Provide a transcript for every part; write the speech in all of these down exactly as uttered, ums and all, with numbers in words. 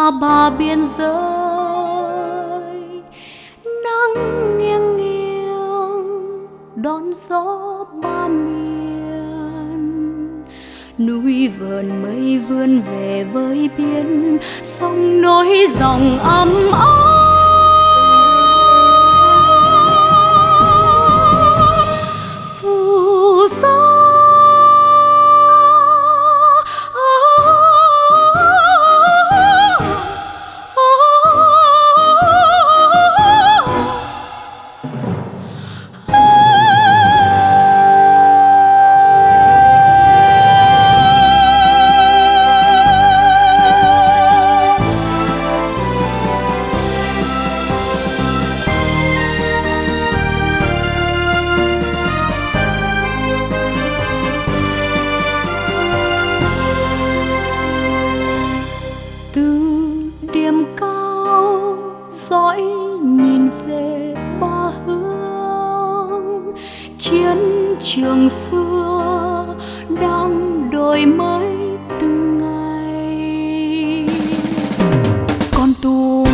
bờ biên giới, nắng nghiêng nghiêng đón gió ba miền. Núi vờn mây vươn về với biển, sông nối dòng ấm áp. Phù sa dõi nhìn về ba hướng, chiến trường xưa đang đổi mới từng ngày. Con tum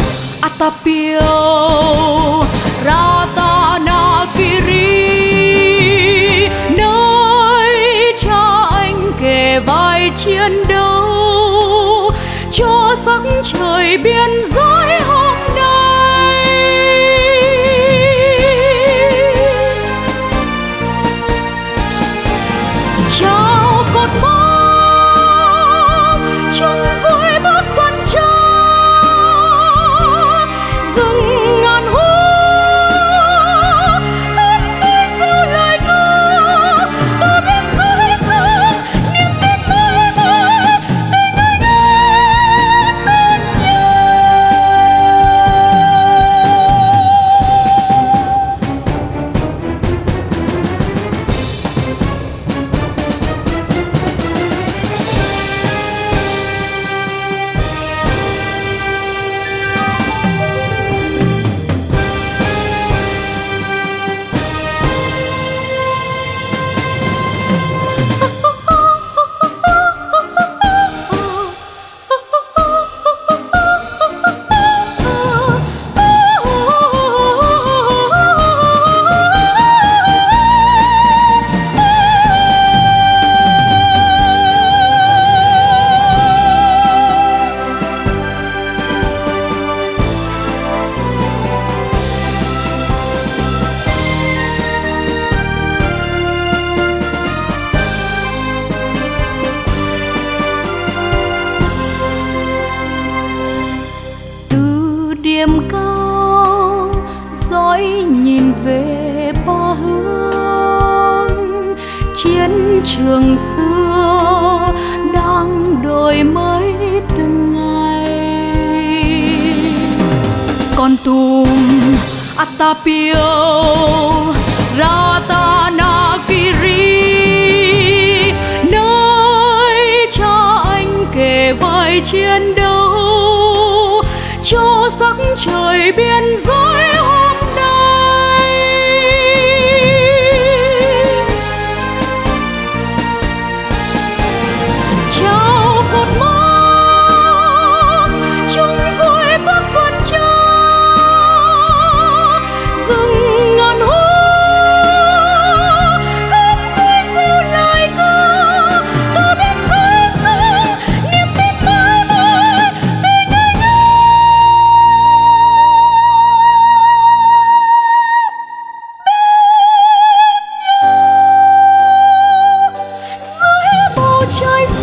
Atapio Ratanakiri, nơi cha anh kề vai chiến đấu cho sắc trời biên giới hôm nay. Chào cột mốc chung vui bước tuần tra, rừng ngàn hoa hát vui reo lời ca, ta biết dưới rừng niềm tin mãi mãi tình anh em bên nhau. Điểm cao dõi nhìn về ba hướng, chiến trường xưa đang đổi mới từng ngày. Con tum Atapio Ratanakiri, nơi cha anh kề vai chiến đấu cho sắc trời biên giới hôm nay. Chào cột mốc chung vui bước tuần tra, rừng ngàn hoa hát vui reo lời ca, ta biết dưới rừng niềm tin mãi mãi tình anh em. Dưới bầu trời